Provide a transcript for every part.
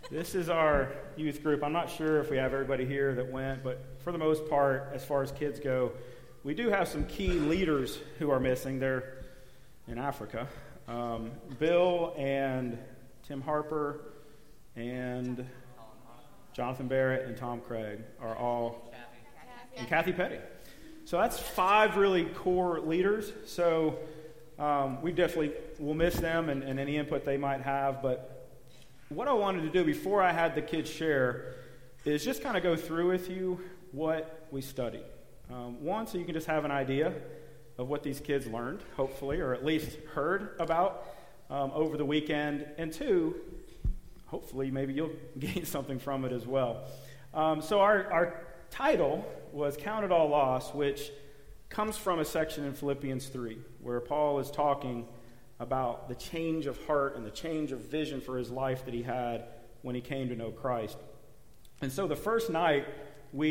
This is our youth group. I'm not sure if we have everybody here that went, but for the most part, as far as kids go, we do have some key leaders who are missing. They're in Africa. Bill and Tim Harper and Jonathan Barrett and Tom Craig are all, and Kathy Petty. So that's 5 really core leaders. So we definitely will miss them and any input they might have. But what I wanted to do before I had the kids share is just kind of go through with you what we studied. One, so you can just have an idea of what these kids learned, hopefully, or at least heard about over the weekend. And 2, hopefully maybe you'll gain something from it as well. So our title was Count It All Loss, which comes from a section in Philippians 3, where Paul is talking about the change of heart and the change of vision for his life that he had when he came to know Christ. And so the first night, we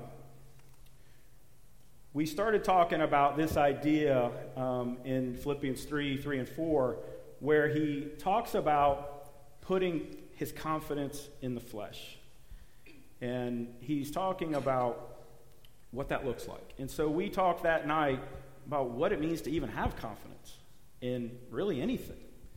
started talking about this idea in Philippians 3 and 4, where he talks about putting his confidence in the flesh. And he's talking about what that looks like. And so we talked that night about what it means to even have confidence in really anything.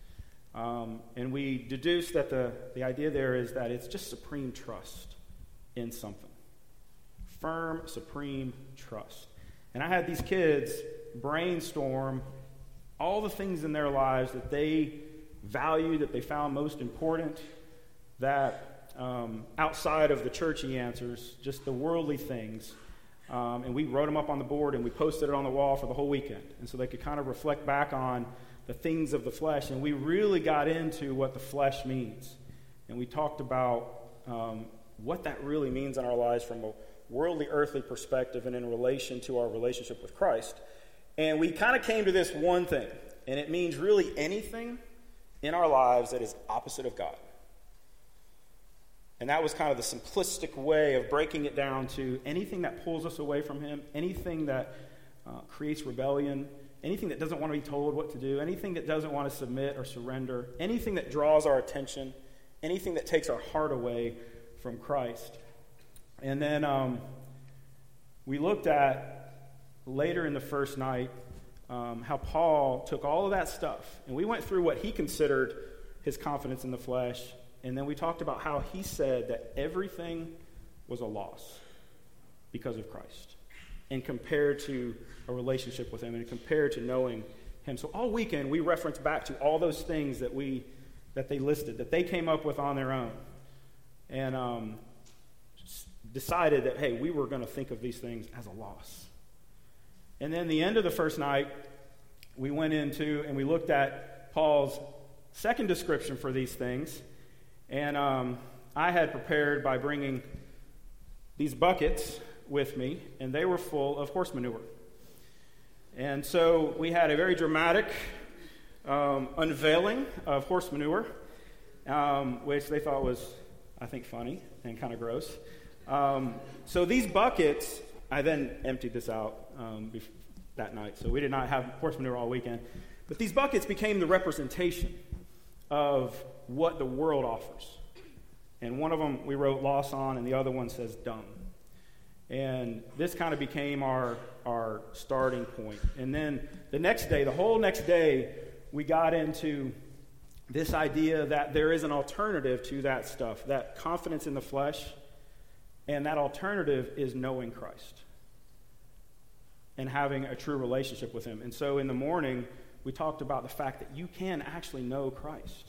And we deduced that the idea there is that it's just supreme trust in something. Firm, supreme trust. And I had these kids brainstorm all the things in their lives that they valued, that they found most important, that outside of the churchy answers, just the worldly things. And we wrote them up on the board and we posted it on the wall for the whole weekend. And so they could kind of reflect back on the things of the flesh. And we really got into what the flesh means. And we talked about what that really means in our lives from a worldly, earthly perspective and in relation to our relationship with Christ. And we kind of came to this one thing. And it means really anything in our lives that is opposite of God. And that was kind of the simplistic way of breaking it down to anything that pulls us away from Him, anything that creates rebellion, anything that doesn't want to be told what to do, anything that doesn't want to submit or surrender, anything that draws our attention, anything that takes our heart away from Christ. And then we looked at, later in the first night, how Paul took all of that stuff, and we went through what he considered his confidence in the flesh. And then we talked about how he said that everything was a loss because of Christ and compared to a relationship with Him and compared to knowing Him. So all weekend we referenced back to all those things that they listed, that they came up with on their own. And decided that, hey, we were going to think of these things as a loss. And then the end of the first night, we went into and we looked at Paul's second description for these things. And I had prepared by bringing these buckets with me, and they were full of horse manure. And so we had a very dramatic unveiling of horse manure, which they thought was, I think, funny and kind of gross. So these buckets, I then emptied this out that night. So we did not have horse manure all weekend. But these buckets became the representation of what the world offers. And one of them we wrote loss on, and the other one says dumb. And this kind of became our starting point. And then the next day, the whole next day, we got into this idea that there is an alternative to that stuff, that confidence in the flesh, and that alternative is knowing Christ and having a true relationship with Him. And so in the morning, we talked about the fact that you can actually know Christ.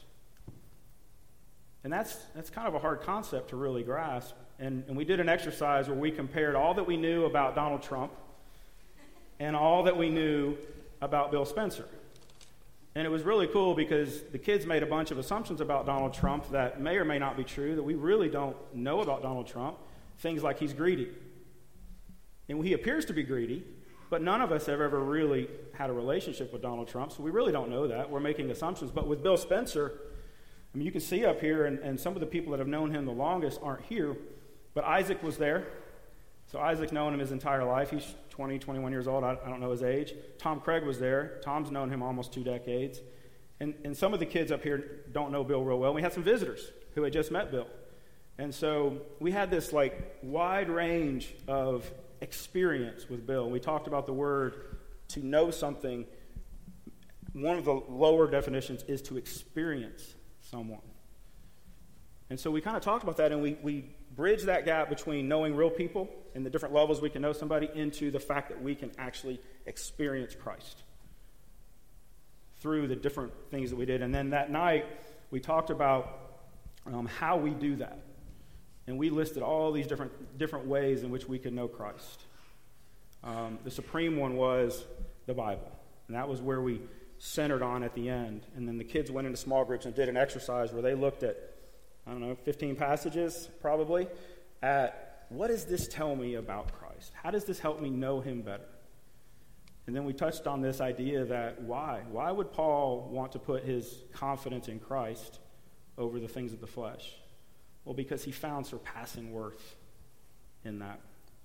And that's kind of a hard concept to really grasp. And we did an exercise where we compared all that we knew about Donald Trump and all that we knew about Bill Spencer. And it was really cool because the kids made a bunch of assumptions about Donald Trump that may or may not be true, that we really don't know about Donald Trump. Things like he's greedy. And he appears to be greedy, but none of us have ever really had a relationship with Donald Trump, so we really don't know that. We're making assumptions. But with Bill Spencer, I mean, you can see up here, and some of the people that have known him the longest aren't here, but Isaac was there. So Isaac's known him his entire life. He's 20, 21 years old. I don't know his age. Tom Craig was there. Tom's known him almost 2 decades. And some of the kids up here don't know Bill real well. We had some visitors who had just met Bill. And so we had this like wide range of experience with Bill. We talked about the word to know something. One of the lower definitions is to experience someone. And so we kind of talked about that, and we bridged that gap between knowing real people and the different levels we can know somebody into the fact that we can actually experience Christ through the different things that we did. And then that night, we talked about how we do that. And we listed all these different ways in which we can know Christ. The supreme one was the Bible. And that was where we centered on at the end. And then the kids went into small groups and did an exercise where they looked at, 15 passages probably, at what does this tell me about Christ? How does this help me know him better? And then we touched on this idea that why? Why would Paul want to put his confidence in Christ over the things of the flesh? Well, because he found surpassing worth in that.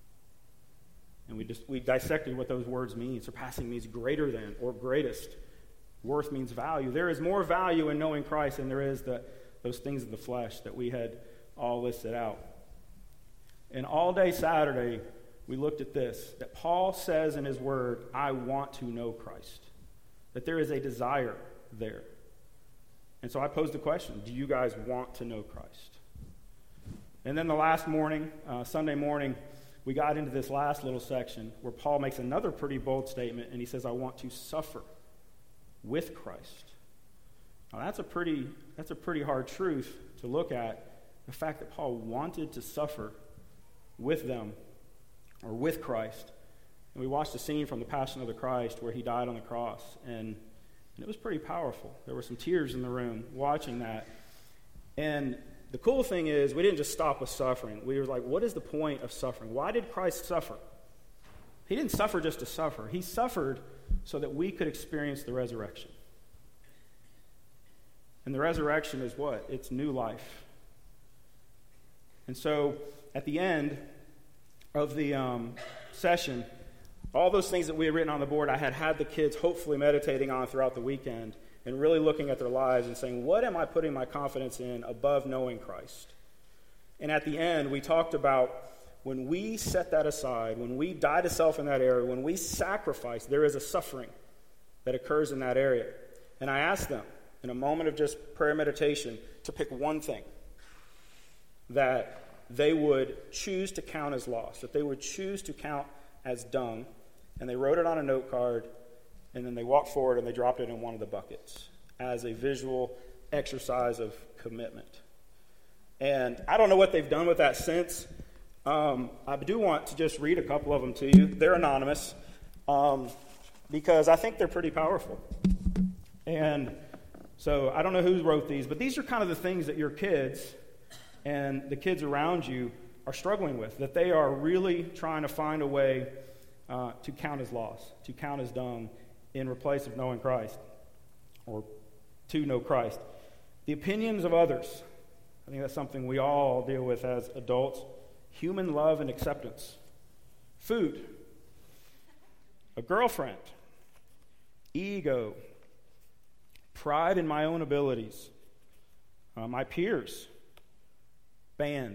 And we dissected what those words mean. Surpassing means greater than or greatest. Worth means value. There is more value in knowing Christ than there is those things of the flesh that we had all listed out. And all day Saturday, we looked at this, that Paul says in his word, I want to know Christ. That there is a desire there. And so I posed the question, do you guys want to know Christ? And then the last morning, Sunday morning, we got into this last little section where Paul makes another pretty bold statement, and he says, I want to suffer with Christ. Now that's a pretty hard truth to look at, the fact that Paul wanted to suffer with them, or with Christ. And we watched a scene from the Passion of the Christ where he died on the cross, and it was pretty powerful. There were some tears in the room watching that. And the cool thing is, we didn't just stop with suffering. We were like, what is the point of suffering? Why did Christ suffer? He didn't suffer just to suffer. He suffered so that we could experience the resurrection. And the resurrection is what? It's new life. And so, at the end of the session, all those things that we had written on the board, I had the kids hopefully meditating on throughout the weekend and really looking at their lives and saying, what am I putting my confidence in above knowing Christ? And at the end, we talked about when we set that aside, when we die to self in that area, when we sacrifice, there is a suffering that occurs in that area. And I asked them, in a moment of just prayer meditation, to pick one thing that they would choose to count as loss, that they would choose to count as dung, and they wrote it on a note card, and then they walked forward and they dropped it in one of the buckets as a visual exercise of commitment. And I don't know what they've done with that since. I do want to just read a couple of them to you. They're anonymous because I think they're pretty powerful. And so I don't know who wrote these, but these are kind of the things that your kids and the kids around you are struggling with, that they are really trying to find a way to count as loss, to count as dung in replace of knowing Christ, or to know Christ. The opinions of others. I think that's something we all deal with as adults. Human love and acceptance. Food. A girlfriend. Ego. Pride in my own abilities. My peers. Band.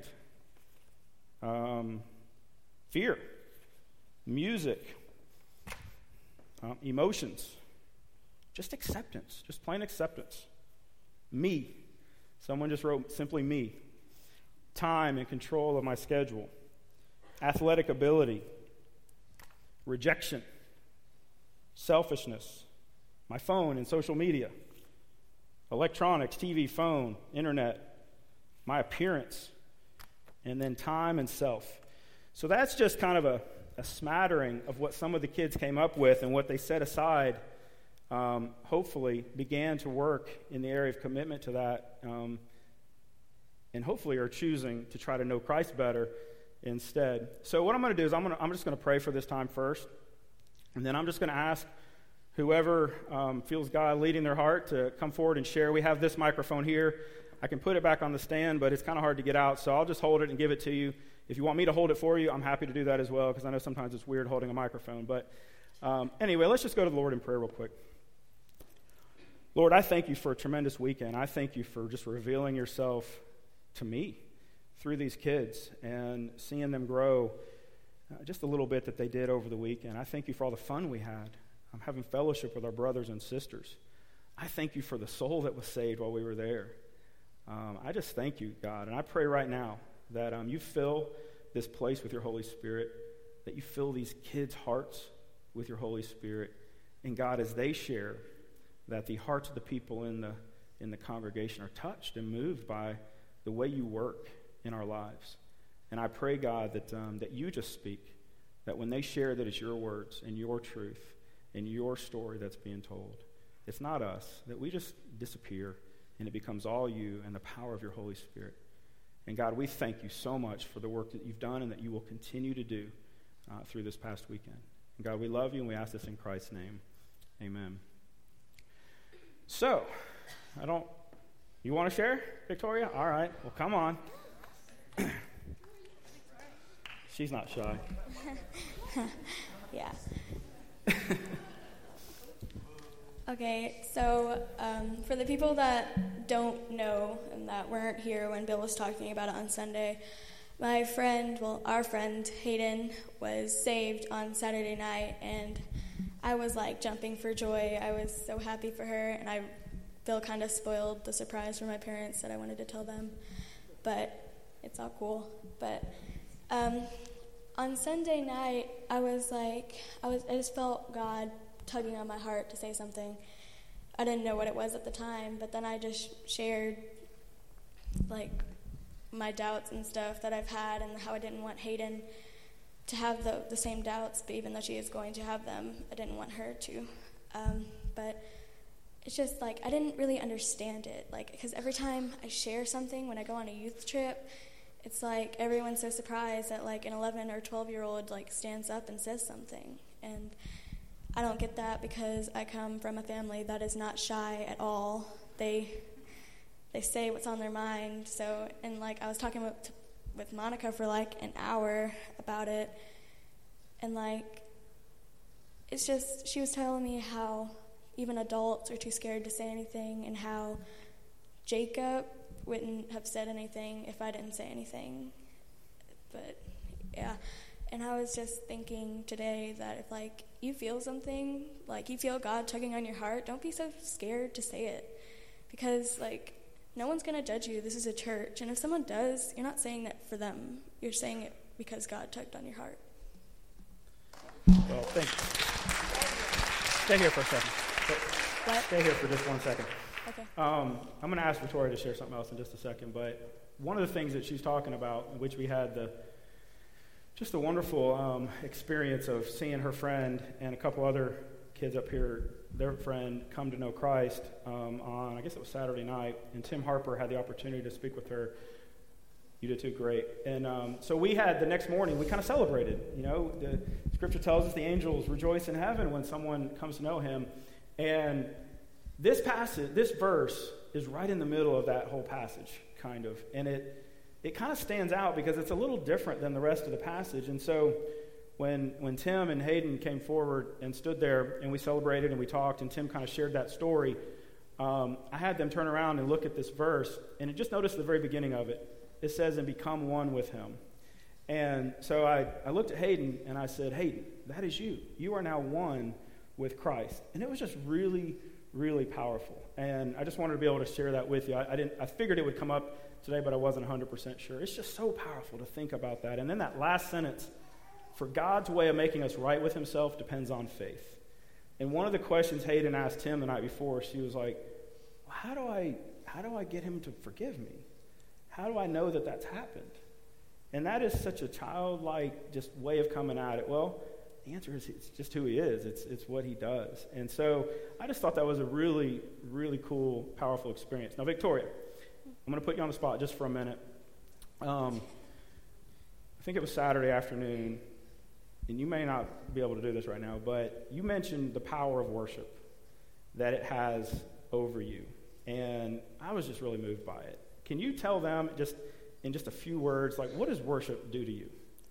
Fear. Music. Emotions. Just acceptance. Just plain acceptance. Me. Someone just wrote simply me. Time and control of my schedule. Athletic ability. Rejection. Selfishness. My phone and social media. Electronics, TV, phone, internet. My appearance. And then time and self. So that's just kind of a smattering of what some of the kids came up with and what they set aside, hopefully began to work in the area of commitment to that, and hopefully are choosing to try to know Christ better instead. So what I'm going to do is I'm just going to pray for this time first, and then I'm just going to ask whoever feels God leading their heart to come forward and share. We have this microphone here. I can put it back on the stand, but it's kind of hard to get out, so I'll just hold it and give it to you. If you want me to hold it for you, I'm happy to do that as well, because I know sometimes it's weird holding a microphone. But anyway, let's just go to the Lord in prayer real quick. Lord, I thank you for a tremendous weekend. I thank you for just revealing yourself to me through these kids and seeing them grow just a little bit that they did over the weekend. I thank you for all the fun we had. I'm having fellowship with our brothers and sisters. I thank you for the soul that was saved while we were there. I just thank you, God. And I pray right now that you fill this place with your Holy Spirit, that you fill these kids' hearts with your Holy Spirit. And God, as they share, that the hearts of the people in the congregation are touched and moved by the way you work in our lives. And I pray, God, that you just speak, that when they share that it's your words and your truth and your story that's being told, it's not us, that we just disappear and it becomes all you and the power of your Holy Spirit. And God, we thank you so much for the work that you've done and that you will continue to do through this past weekend. And God, we love you and we ask this in Christ's name. Amen. So, you want to share, Victoria? All right, well, come on. She's not shy. Yeah. Okay, so for the people that don't know and that weren't here when Bill was talking about it on Sunday, our friend Hayden was saved on Saturday night, and I was like jumping for joy. I was so happy for her, and Bill kind of spoiled the surprise for my parents that I wanted to tell them, but it's all cool. But on Sunday night, I just felt God tugging on my heart to say something. I didn't know what it was at the time, but then I just shared like my doubts and stuff that I've had and how I didn't want Hayden to have the same doubts, but even though she is going to have them, I didn't want her to. But it's just like I didn't really understand it, like, because every time I share something when I go on a youth trip, it's like everyone's so surprised that like an 11 or 12-year-old like stands up and says something, and I don't get that because I come from a family that is not shy at all. They say what's on their mind. So, and like I was talking with Monica for like an hour about it, and like it's just she was telling me how even adults are too scared to say anything, and how Jacob wouldn't have said anything if I didn't say anything. But yeah. And I was just thinking today that if, like, you feel something, like you feel God tugging on your heart, don't be so scared to say it. Because, like, no one's going to judge you. This is a church. And if someone does, you're not saying that for them. You're saying it because God tugged on your heart. Well, thank you. Stay here for a second. Stay here for just 1 second. Okay. I'm going to ask Victoria to share something else in just a second. But one of the things that she's talking about, in which we had just a wonderful experience of seeing her friend and a couple other kids up here, their friend, come to know Christ on, I guess it was Saturday night, and Tim Harper had the opportunity to speak with her. You did too, great. And so we had, the next morning, we kind of celebrated. You know, the scripture tells us the angels rejoice in heaven when someone comes to know him. And this verse is right in the middle of that whole passage, kind of. And it kind of stands out because it's a little different than the rest of the passage. And so when Tim and Hayden came forward and stood there and we celebrated and we talked and Tim kind of shared that story, I had them turn around and look at this verse, and just noticed the very beginning of it. It says, and become one with him. And so I looked at Hayden and I said, Hayden, that is you. You are now one with Christ. And it was just really, really powerful. And I just wanted to be able to share that with you. I figured it would come up today, but I wasn't 100% sure. It's just so powerful to think about that. And then that last sentence, for God's way of making us right with himself depends on faith. And one of the questions Hayden asked Tim the night before, she was like, well, how do I get him to forgive me? How do I know that that's happened? And that is such a childlike just way of coming at it. Well, the answer is it's just who he is. It's what he does. And so I just thought that was a really, really cool, powerful experience. Now, Victoria, I'm going to put you on the spot just for a minute. I think it was Saturday afternoon, and you may not be able to do this right now, but you mentioned the power of worship that it has over you. And I was just really moved by it. Can you tell them just in just a few words, like, what does worship do to you?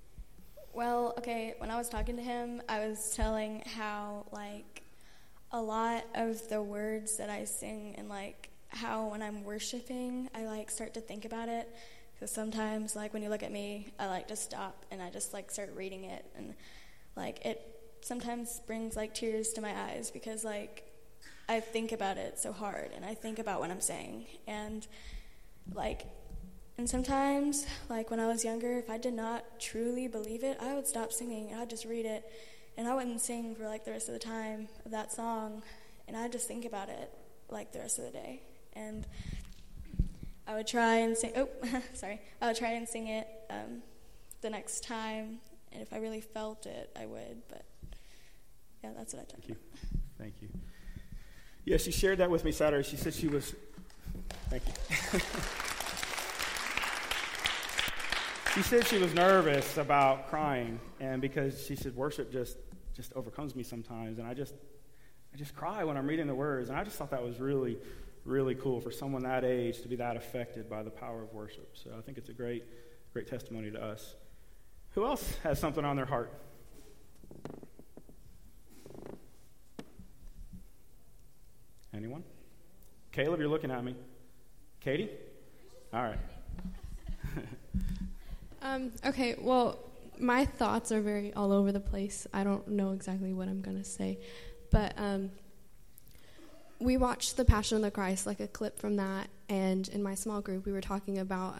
Well, okay, when I was talking to him, I was telling how, like, a lot of the words that I sing and, like, how when I'm worshiping, I, like, start to think about it. Because sometimes, like, when you look at me, I like to stop and I just, like, start reading it. And, like, it sometimes brings, like, tears to my eyes because, like, I think about it so hard and I think about what I'm saying. And, like, and sometimes, like, when I was younger, if I did not truly believe it, I would stop singing and I'd just read it. And I wouldn't sing for, like, the rest of the time of that song. And I'd just think about it, like, the rest of the day. And I would try and sing, I would try and sing it the next time. And if I really felt it, I would. But, yeah, that's what I talked about. Thank you. Yeah, she shared that with me Saturday. She said she was, thank you. She said she was nervous about crying, and because she said worship just overcomes me sometimes, and I just cry when I'm reading the words, and I just thought that was really, really cool for someone that age to be that affected by the power of worship. So I think it's a great testimony to us. Who else has something on their heart? Anyone? Caleb, you're looking at me. Katie? All right. Okay, well, my thoughts are very all over the place. I don't know exactly what I'm going to say. But we watched The Passion of the Christ, like a clip from that, and in my small group we were talking about,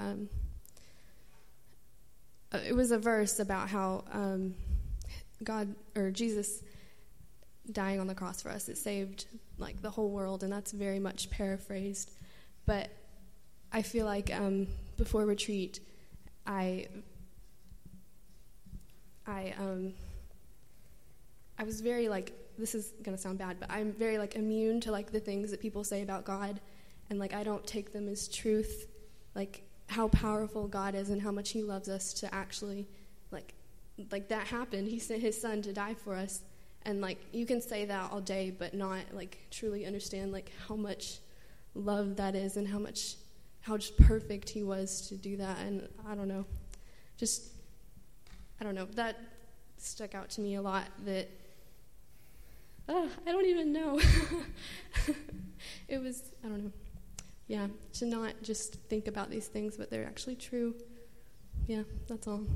it was a verse about how God, or Jesus dying on the cross for us, it saved, like, the whole world, and that's very much paraphrased. But I feel like before retreat, I was very, like, this is going to sound bad, but I'm very, like, immune to, like, the things that people say about God, and, like, I don't take them as truth, like, how powerful God is and how much he loves us to actually, like that happened. He sent his son to die for us, and, like, you can say that all day, but not, like, truly understand, like, how much love that is and how just perfect he was to do that. And I don't know, that stuck out to me a lot, that I don't even know. It was, I don't know, yeah, to not just think about these things, but they're actually true. Yeah, that's all.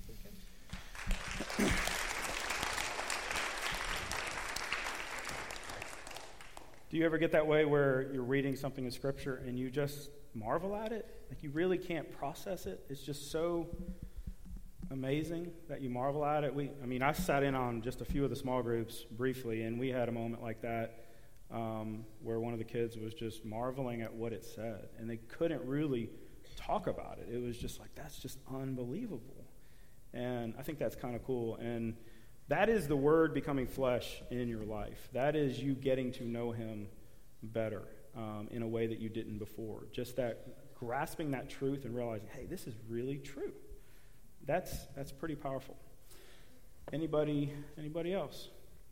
Do you ever get that way where you're reading something in Scripture and you just marvel at it? Like, you really can't process it. It's just so amazing that you marvel at it. I sat in on just a few of the small groups briefly, and we had a moment like that where one of the kids was just marveling at what it said, and they couldn't really talk about it. It was just like, that's just unbelievable. And I think that's kind of cool. And that is the Word becoming flesh in your life. That is you getting to know him better in a way that you didn't before. Just that grasping that truth and realizing, hey, this is really true. That's pretty powerful. Anybody else?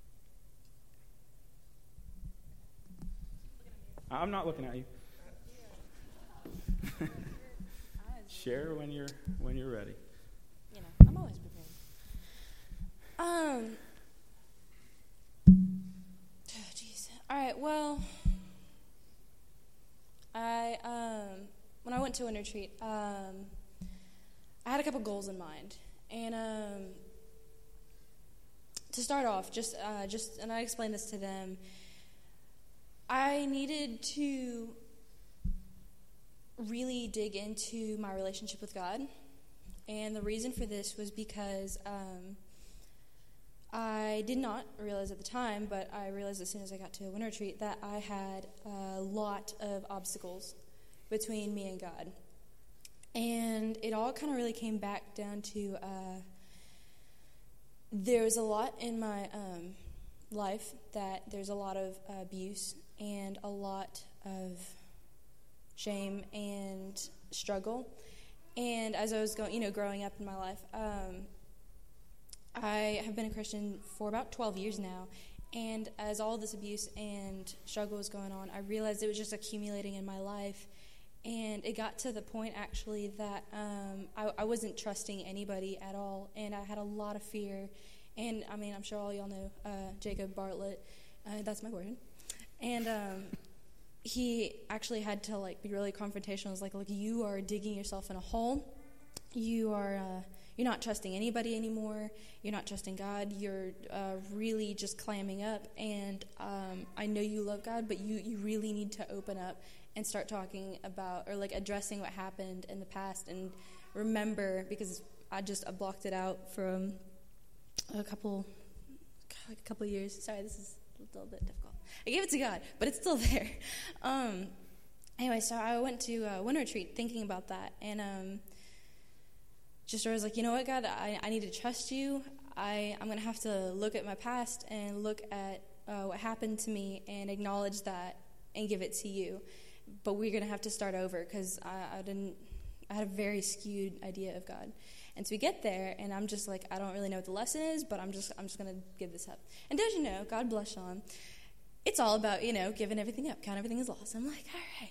I'm not looking at you. Share when you're ready. You know, I'm always prepared. Jeez. All right. Well, when I went to Winter Retreat, I had a couple goals in mind, and to start off, and I explained this to them. I needed to really dig into my relationship with God, and the reason for this was because I did not realize at the time, but I realized as soon as I got to a Winter Retreat that I had a lot of obstacles between me and God. And it all kind of really came back down to there was a lot in my life that there's a lot of abuse and a lot of shame and struggle. And as I was growing up in my life, I have been a Christian for about 12 years now. And as all this abuse and struggle was going on, I realized it was just accumulating in my life. And it got to the point, actually, that I wasn't trusting anybody at all, and I had a lot of fear. And, I'm sure all y'all know Jacob Bartlett. That's my boyfriend. And he actually had to like be really confrontational. It was like, look, you are digging yourself in a hole. You're not trusting anybody anymore. You're not trusting God. You're really just clamming up. And I know you love God, but you really need to open up and start talking about, or like addressing what happened in the past, and remember, because I blocked it out from a couple years. Sorry, this is a little bit difficult. I gave it to God, but it's still there. Anyway, so I went to a winter retreat thinking about that, and I was like, you know what, God, I need to trust you. I'm going to have to look at my past and look at what happened to me and acknowledge that and give it to you. But we're going to have to start over, because I had a very skewed idea of God. And so we get there, and I'm just like, I don't really know what the lesson is, but I'm just going to give this up. And don't you know, God bless Sean, it's all about, giving everything up, count everything as lost. I'm like,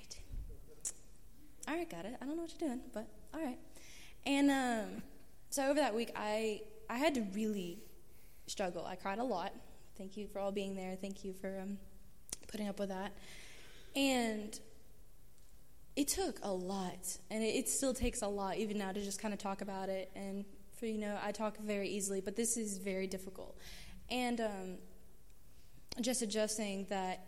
all right, got it. I don't know what you're doing, but all right. And so over that week, I had to really struggle. I cried a lot. Thank you for all being there. Thank you for putting up with that. And it took a lot, and it still takes a lot even now to just kind of talk about it. And for I talk very easily, but this is very difficult. And just adjusting that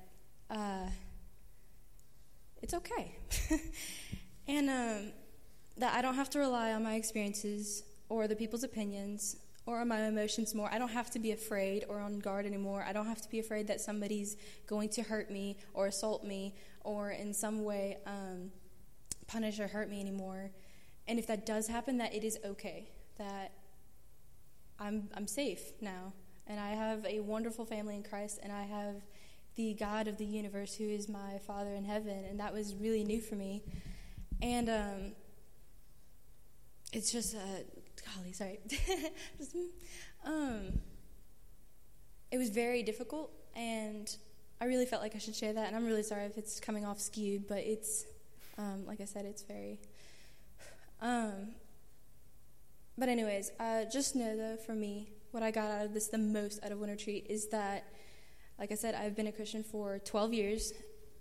it's okay, and that I don't have to rely on my experiences or the people's opinions or on my emotions more. I don't have to be afraid or on guard anymore. I don't have to be afraid that somebody's going to hurt me or assault me or in some way punish or hurt me anymore. And if that does happen, that it is okay, that I'm safe now. And I have a wonderful family in Christ, and I have the God of the universe who is my Father in heaven, and that was really new for me. And it's just, golly, sorry. It was very difficult, and I really felt like I should share that, and I'm really sorry if it's coming off skewed, but it's, like I said, it's very... But anyways, just know, though, for me, what I got out of this the most out of Winter Retreat is that, like I said, I've been a Christian for 12 years,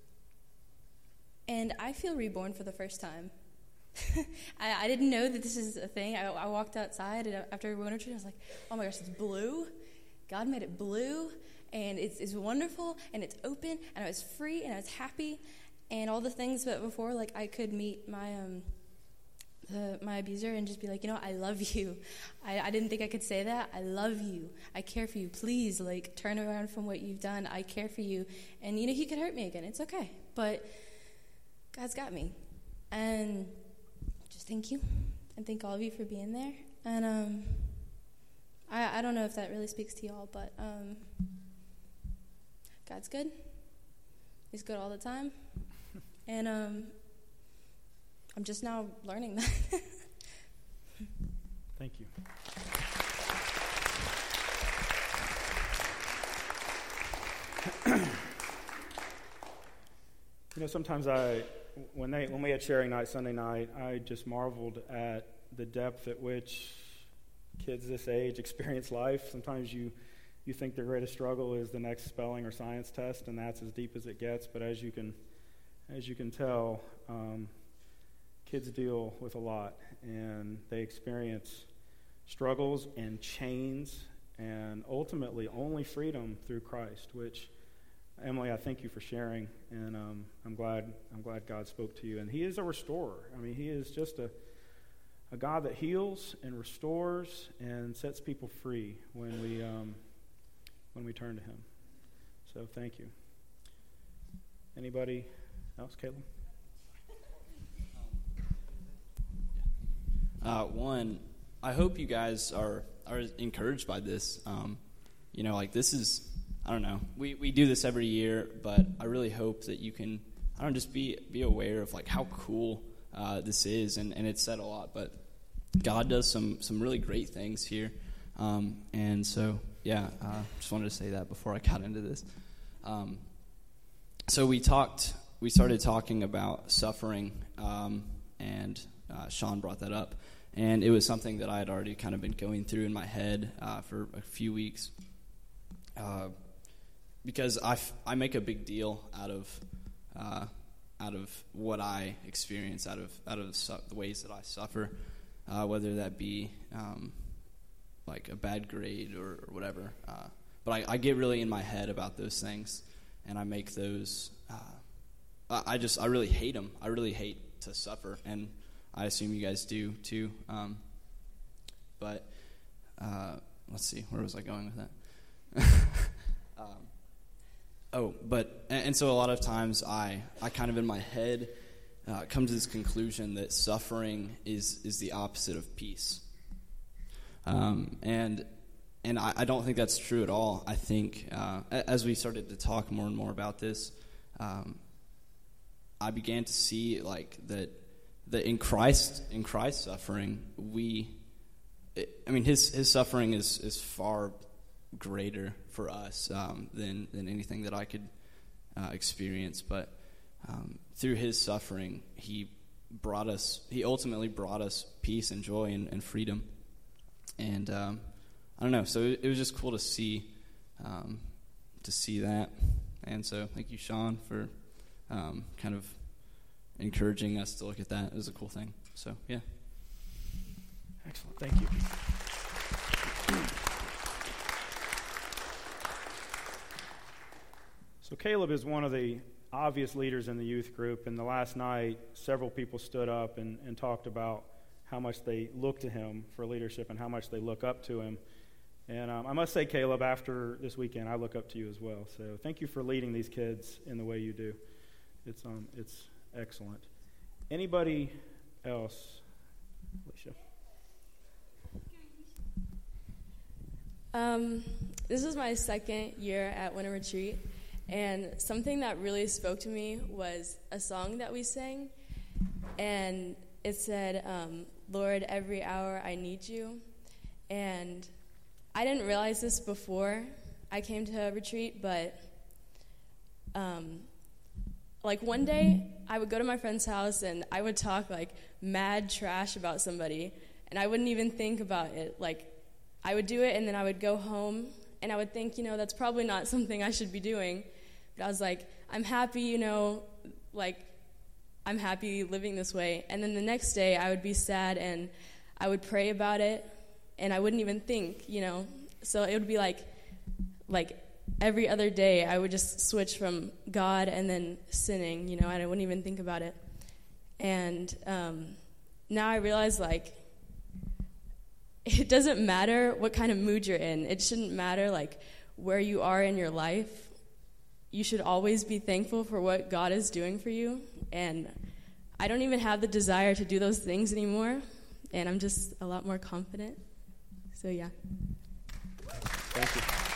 and I feel reborn for the first time. I didn't know that this is a thing. I walked outside, and after Winter Retreat, I was like, oh my gosh, it's blue. God made it blue, and it's wonderful, and it's open, and I was free, and I was happy, and all the things that before, like, I could meet my abuser and just be like, I love you. I didn't think I could say that. I love you. I care for you. Please, like, turn around from what you've done. I care for you. And, he could hurt me again. It's okay. But God's got me. And just thank you. And thank all of you for being there. And I don't know if that really speaks to y'all, but God's good. He's good all the time. And I'm just now learning that. Thank you. Sometimes when we had sharing night Sunday night, I just marveled at the depth at which kids this age experience life. Sometimes you think their greatest struggle is the next spelling or science test, and that's as deep as it gets. But as you can tell, kids deal with a lot, and they experience struggles and chains, and ultimately only freedom through Christ. Which, Emily, I thank you for sharing, and I'm glad God spoke to you. And He is a restorer. I mean, He is just a God that heals and restores and sets people free when we turn to Him. So thank you. Anybody else, Caleb? One, I hope you guys are encouraged by this. This is, I don't know, we do this every year, but I really hope that you can, just be aware of, like, how cool this is, and it's said a lot, but God does some really great things here. And so, just wanted to say that before I got into this. So we started talking about suffering, and Sean brought that up. And it was something that I had already kind of been going through in my head for a few weeks. Because I make a big deal out of what I experience, out of the ways that I suffer, whether that be like a bad grade or whatever. But I get really in my head about those things, and I make those. I really hate them. I really hate to suffer, and I assume you guys do too. But let's see, where was I going with that? And so a lot of times I kind of in my head come to this conclusion that suffering is the opposite of peace. And I don't think that's true at all. I think as we started to talk more and more about this, I began to see like that in Christ's suffering, his suffering is far greater for us than anything that I could experience. But through his suffering, he ultimately brought us peace and joy and freedom. And I don't know. So it was just cool to see that. And so thank you, Sean, for kind of encouraging us to look at that. It was a cool thing. So yeah. Excellent. Thank you. So Caleb is one of the obvious leaders in the youth group, and the last night several people stood up and talked about how much they look to him for leadership and how much they look up to him. And I must say, Caleb, after this weekend, I look up to you as well. So thank you for leading these kids in the way you do. It's excellent. Anybody else? Alicia. This is my second year at Winter Retreat, and something that really spoke to me was a song that we sang, and it said, Lord, every hour I need you. And I didn't realize this before I came to retreat, but like one day I would go to my friend's house and I would talk like mad trash about somebody, and I wouldn't even think about it. Like I would do it, and then I would go home and I would think, that's probably not something I should be doing. But I was like, I'm happy, I'm happy living this way. And then the next day I would be sad and I would pray about it, and I wouldn't even think, So it would be like every other day I would just switch from God and then sinning, and I wouldn't even think about it. And now I realize, it doesn't matter what kind of mood you're in. It shouldn't matter, where you are in your life. You should always be thankful for what God is doing for you. And I don't even have the desire to do those things anymore, and I'm just a lot more confident. So, yeah. Thank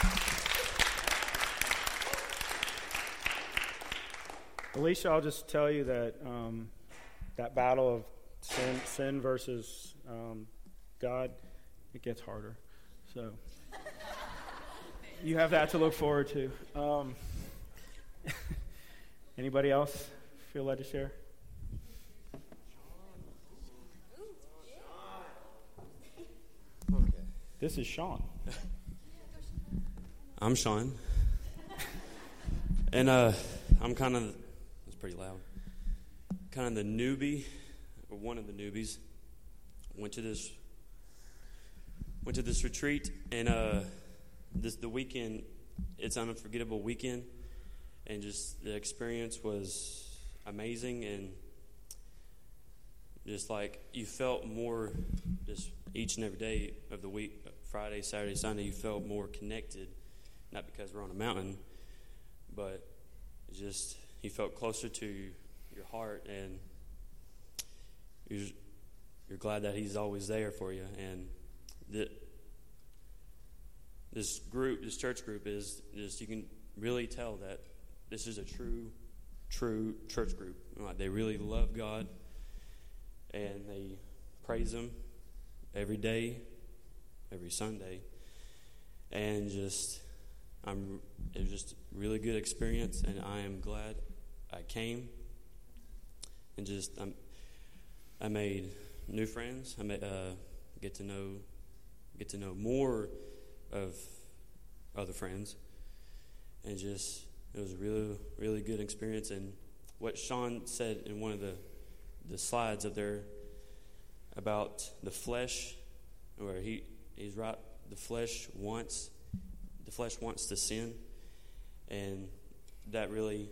you. Alicia, I'll just tell you that that battle of sin versus God, it gets harder. So you have that to look forward to. Anybody else feel led to share? Okay. This is Sean. I'm Sean. And I'm kind of, it's pretty loud, kind of the newbie, or one of the newbies. Went to this retreat, and the weekend, it's an unforgettable weekend, and just the experience was amazing, and just you felt more, just each and every day of the week, Friday, Saturday, Sunday, you felt more connected, not because we're on a mountain, but just you felt closer to your heart, and you're glad that he's always there for you. And this church group is just, you can really tell that this is a true church group. They really love God, and they praise him every day, every Sunday, and it was just a really good experience, and I am glad I came. And just I made new friends. I get to know more of other friends, and just it was a really, really good experience. And what Sean said in one of the slides up there about the flesh, where he's right. The flesh wants to sin, and that really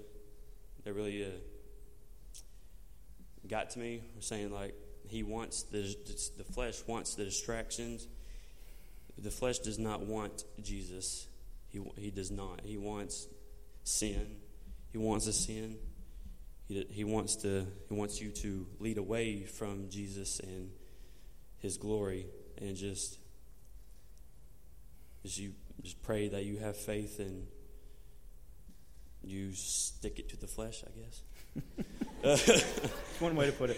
got to me. Saying like the flesh wants the distractions. The flesh does not want Jesus. He does not. He wants sin. He wants a sin. He wants you to lead away from Jesus and His glory, and just pray that you have faith and you stick it to the flesh, I guess. That's one way to put it.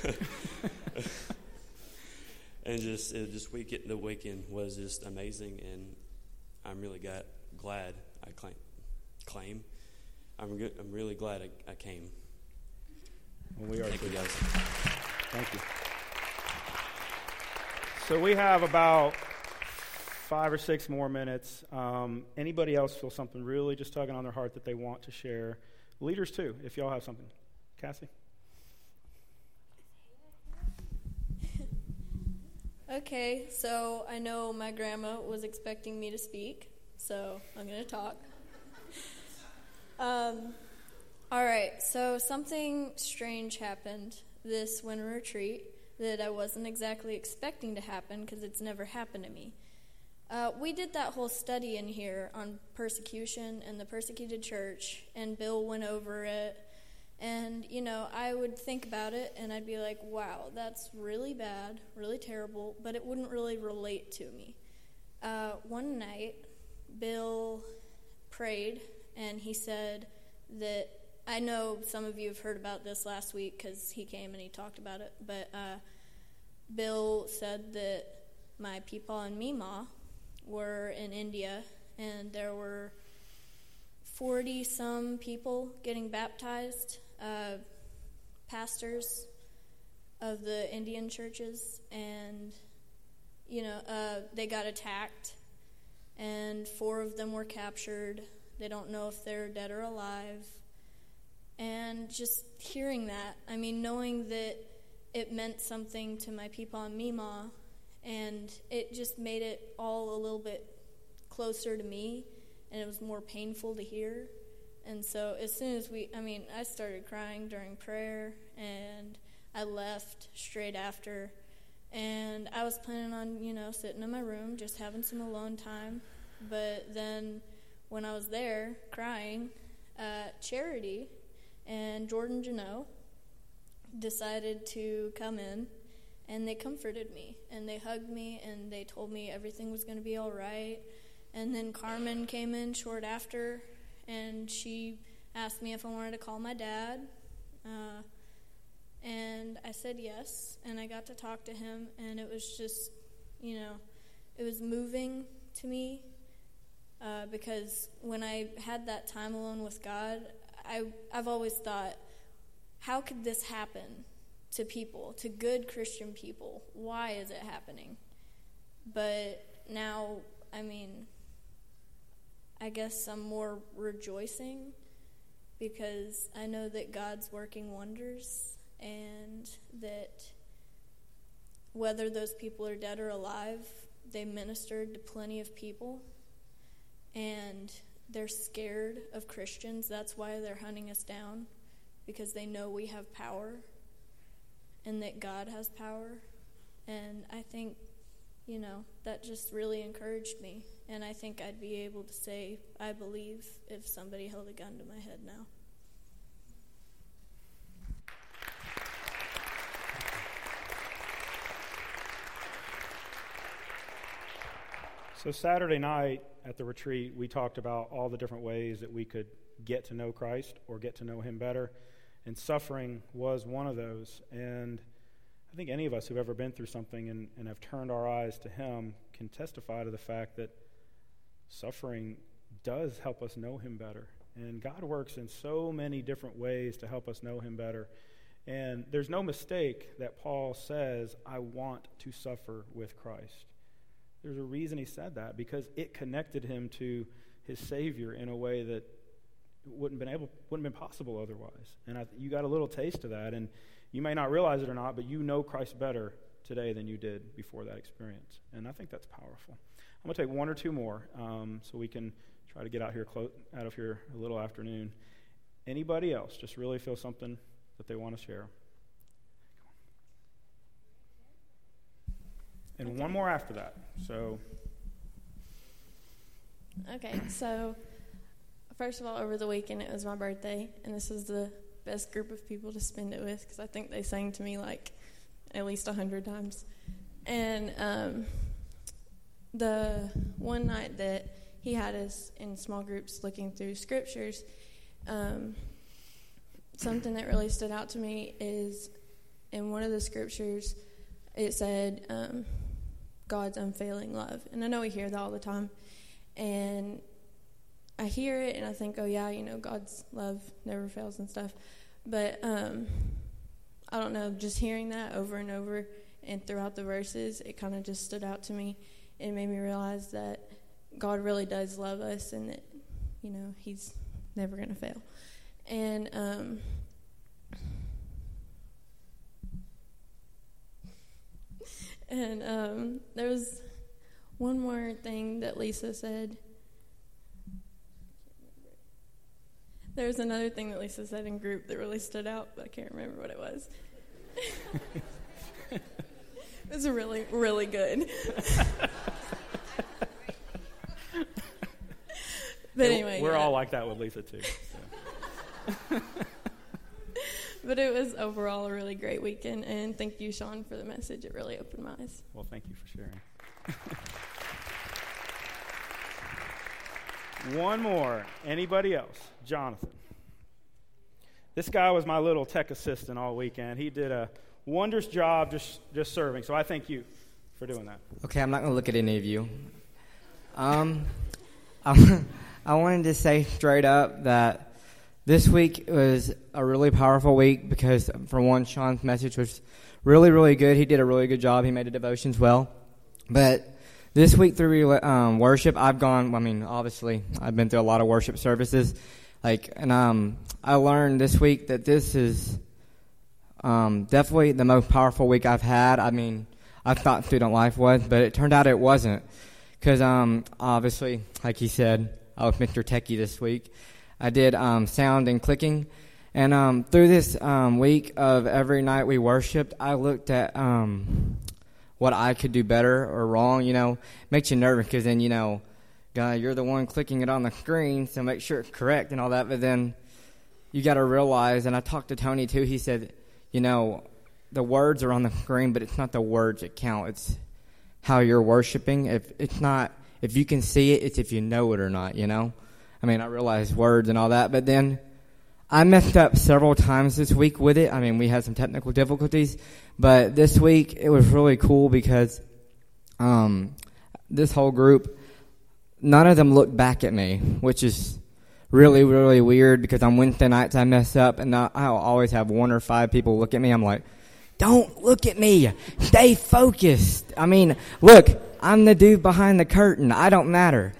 And the weekend was just amazing, and I'm really glad I claim. I'm really glad I came. Well, we are. Thank you, guys. Thank you. So we have about 5 or 6 more minutes. Anybody else feel something really just tugging on their heart that they want to share? Leaders too, if y'all have something. Cassie? Okay, so I know my grandma was expecting me to speak, so I'm going to talk. All right, so something strange happened this winter retreat that I wasn't exactly expecting to happen because it's never happened to me. We did that whole study in here on persecution and the persecuted church, and Bill went over it. And, I would think about it, and I'd be like, wow, that's really bad, really terrible, but it wouldn't really relate to me. One night, Bill prayed, and he said that, I know some of you have heard about this last week because he came and he talked about it, but Bill said that my Peepaw and Meemaw were in India, and there were 40-some people getting baptized, pastors of the Indian churches, and, they got attacked, and 4 of them were captured. They don't know if they're dead or alive. And just hearing that, knowing that it meant something to my Peepaw and Meemaw, and it just made it all a little bit closer to me, and it was more painful to hear. And so as soon as I started crying during prayer, and I left straight after, and I was planning on, sitting in my room, just having some alone time. But then when I was there crying, Charity and Jordan Janot decided to come in, and they comforted me, and they hugged me, and they told me everything was going to be all right. And then Carmen came in short after, and she asked me if I wanted to call my dad, and I said yes, and I got to talk to him, and it was just, it was moving to me, because when I had that time alone with God, I've always thought, how could this happen to people, to good Christian people? Why is it happening? But now, I guess I'm more rejoicing because I know that God's working wonders, and that whether those people are dead or alive, they ministered to plenty of people, and they're scared of Christians. That's why they're hunting us down, because they know we have power and that God has power. And I think, that just really encouraged me. And I think I'd be able to say, I believe, if somebody held a gun to my head now. So Saturday night at the retreat, we talked about all the different ways that we could get to know Christ or get to know Him better, and suffering was one of those. And I think any of us who've ever been through something and have turned our eyes to Him can testify to the fact that suffering does help us know Him better. And God works in so many different ways to help us know Him better. And there's no mistake that Paul says, I want to suffer with Christ. There's a reason he said that, because it connected him to his Savior in a way that wouldn't been possible otherwise. And you got a little taste of that, and you may not realize it or not, but you know Christ better today than you did before that experience. And I think that's powerful. I'm going to take one or two more so we can try to get out of here a little afternoon. Anybody else just really feel something that they want to share? And one more after that. So. Okay, so first of all, over the weekend it was my birthday, and this was the best group of people to spend it with because I think they sang to me like at least 100 times. And the one night that he had us in small groups looking through scriptures, something that really stood out to me is in one of the scriptures it said God's unfailing love. And I know we hear that all the time, and I hear it and I think, oh yeah, God's love never fails and stuff. But I don't know, just hearing that over and over and throughout the verses, it kind of just stood out to me. It made me realize that God really does love us and that, he's never going to fail. And there was one more thing that Lisa said. There was another thing that Lisa said in group that really stood out, but I can't remember what it was. It was really, really good. But anyway. We're all like that with Lisa, too. So. But it was overall a really great weekend, and thank you, Sean, for the message. It really opened my eyes. Well, thank you for sharing. One more. Anybody else? Jonathan. This guy was my little tech assistant all weekend. He did a wondrous job just serving, so I thank you for doing that. Okay, I'm not going to look at any of you. I wanted to say straight up that this week was a really powerful week because, for one, Sean's message was really, really good. He did a really good job. He made the devotions well. But this week through worship, obviously, I've been through a lot of worship services. And I learned this week that this is definitely the most powerful week I've had. I thought student life was, but it turned out it wasn't. Because, obviously, like he said, I was Mr. Techie this week. I did sound and clicking. And through this week of every night we worshiped, I looked at what I could do better or wrong. Makes you nervous because then, God, you're the one clicking it on the screen, so make sure it's correct and all that. But then you got to realize, and I talked to Tony too, he said, the words are on the screen, but it's not the words that count. It's how you're worshiping. If you can see it, it's if you know it or not, I realize words and all that, but then I messed up several times this week with it. We had some technical difficulties, but this week it was really cool because this whole group, none of them looked back at me, which is really, really weird because on Wednesday nights I mess up, and I'll always have 1 or 5 people look at me. I'm like, don't look at me. Stay focused. Look, I'm the dude behind the curtain. I don't matter.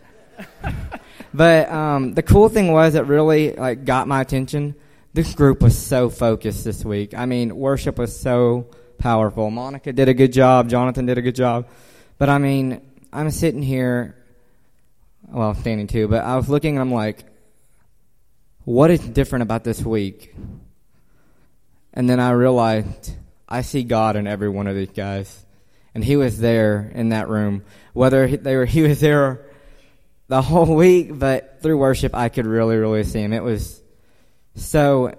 But the cool thing was it really got my attention. This group was so focused this week. Worship was so powerful. Monica did a good job. Jonathan did a good job. But I'm sitting here, well, standing too, but I was looking and I'm like, what is different about this week? And then I realized I see God in every one of these guys. And he was there in that room. Whether he was there the whole week, but through worship I could really, really see him. It was so,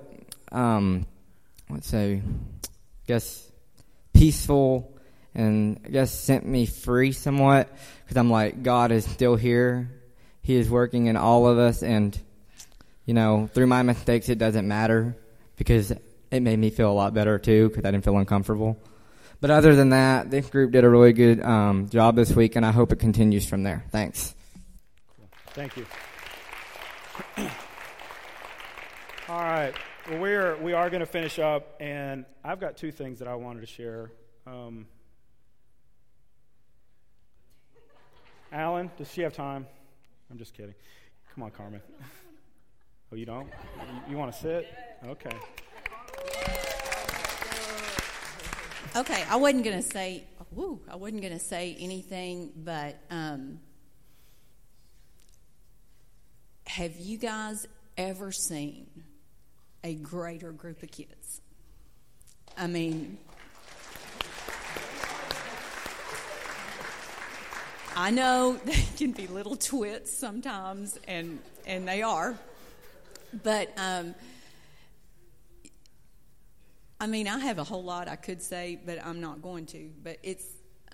peaceful, and I guess sent me free somewhat, because I'm like, God is still here. He is working in all of us, and, through my mistakes it doesn't matter, because it made me feel a lot better too, because I didn't feel uncomfortable. But other than that, this group did a really good job this week, and I hope it continues from there. Thanks. Thank you. All right. Well, we are going to finish up, and I've got 2 things that I wanted to share. Alan, does she have time? I'm just kidding. Come on, Carmen. Oh, you don't? You want to sit? Okay. Okay, I wasn't going to say anything, but have you guys ever seen a greater group of kids? I mean, I know they can be little twits sometimes, and they are, but I mean, I have a whole lot I could say, but I'm not going to. But it's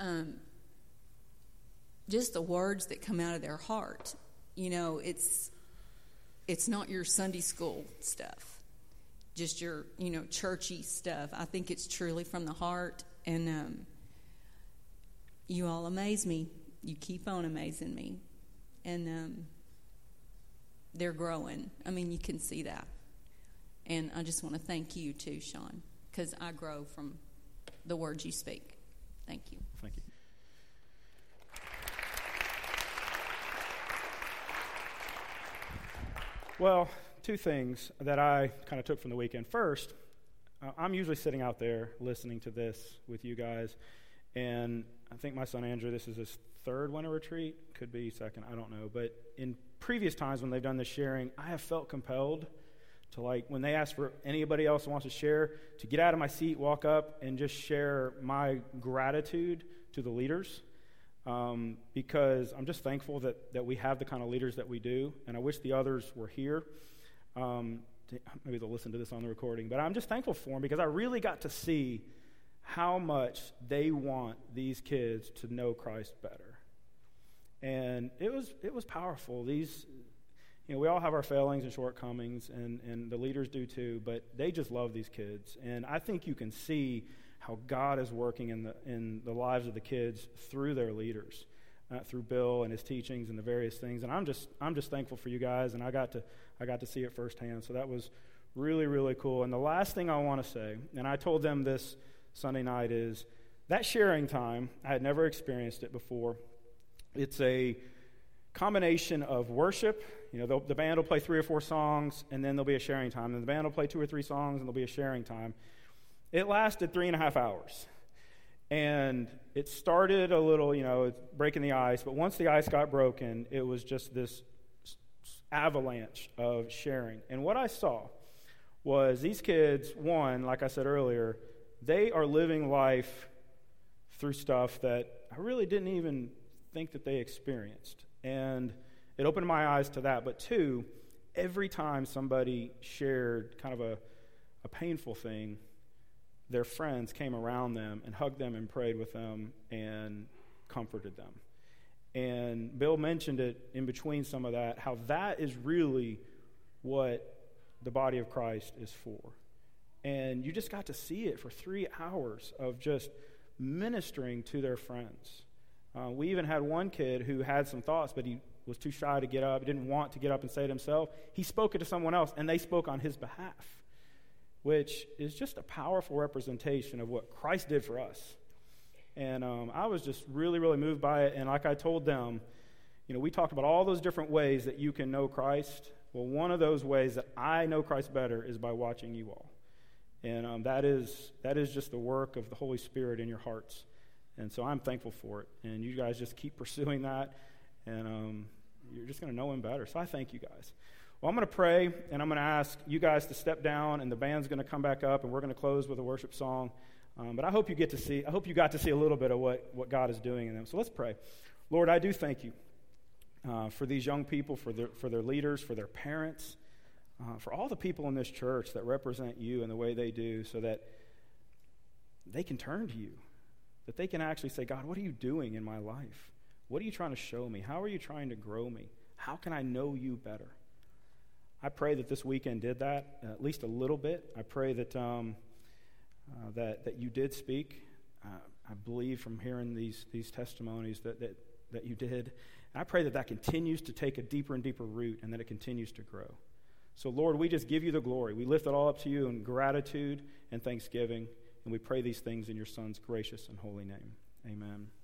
just the words that come out of their heart. You know, it's not your Sunday school stuff, just your, churchy stuff. I think it's truly from the heart, and you all amaze me. You keep on amazing me, and they're growing. I mean, you can see that. And I just want to thank you too, Sean, because I grow from the words you speak. Thank you. Thank you. Well, two things that I kind of took from the weekend. First, I'm usually sitting out there listening to this with you guys, and I think my son Andrew, this is his third winter retreat, could be second, I don't know. But in previous times when they've done this sharing, I have felt compelled to, when they ask for anybody else who wants to share, to get out of my seat, walk up, and just share my gratitude to the leaders, because I'm just thankful that we have the kind of leaders that we do, and I wish the others were here. Maybe they'll listen to this on the recording, but I'm just thankful for them because I really got to see how much they want these kids to know Christ better. And it was powerful. These, we all have our failings and shortcomings, and the leaders do too, but they just love these kids. And I think you can see how God is working in the lives of the kids through their leaders, through Bill and his teachings and the various things. And I'm just thankful for you guys, and I got to see it firsthand. So that was really, really cool. And the last thing I want to say, and I told them this Sunday night, is that sharing time, I had never experienced it before. It's a combination of worship. The band will play 3 or 4 songs, and then there'll be a sharing time. And the band will play 2 or 3 songs, and there'll be a sharing time. It lasted 3.5 hours. And it started a little, breaking the ice. But once the ice got broken, it was just this avalanche of sharing. And what I saw was these kids, one, like I said earlier, they are living life through stuff that I really didn't even think that they experienced. And it opened my eyes to that. But two, every time somebody shared kind of a painful thing, their friends came around them and hugged them and prayed with them and comforted them. And Bill mentioned it in between some of that, how that is really what the body of Christ is for. And you just got to see it for 3 hours of just ministering to their friends. We even had one kid who had some thoughts, but he was too shy to get up. He didn't want to get up and say it himself. He spoke it to someone else, and they spoke on his behalf, which is just a powerful representation of what Christ did for us. And I was just really, really moved by it. And like I told them, we talked about all those different ways that you can know Christ. Well, one of those ways that I know Christ better is by watching you all. And that is just the work of the Holy Spirit in your hearts. And so I'm thankful for it. And you guys just keep pursuing that, and you're just going to know him better. So I thank you guys. Well, I'm going to pray, and I'm going to ask you guys to step down, and the band's going to come back up, and we're going to close with a worship song. But I hope you got to see a little bit of what God is doing in them. So let's pray. Lord, I do thank you for these young people, for their leaders, for their parents, for all the people in this church that represent you in the way they do, so that they can turn to you, that they can actually say, God, what are you doing in my life? What are you trying to show me? How are you trying to grow me? How can I know you better? I pray that this weekend did that, at least a little bit. I pray that that you did speak. I believe from hearing these testimonies that you did. And I pray that continues to take a deeper and deeper root, and that it continues to grow. So, Lord, we just give you the glory. We lift it all up to you in gratitude and thanksgiving, and we pray these things in your Son's gracious and holy name. Amen.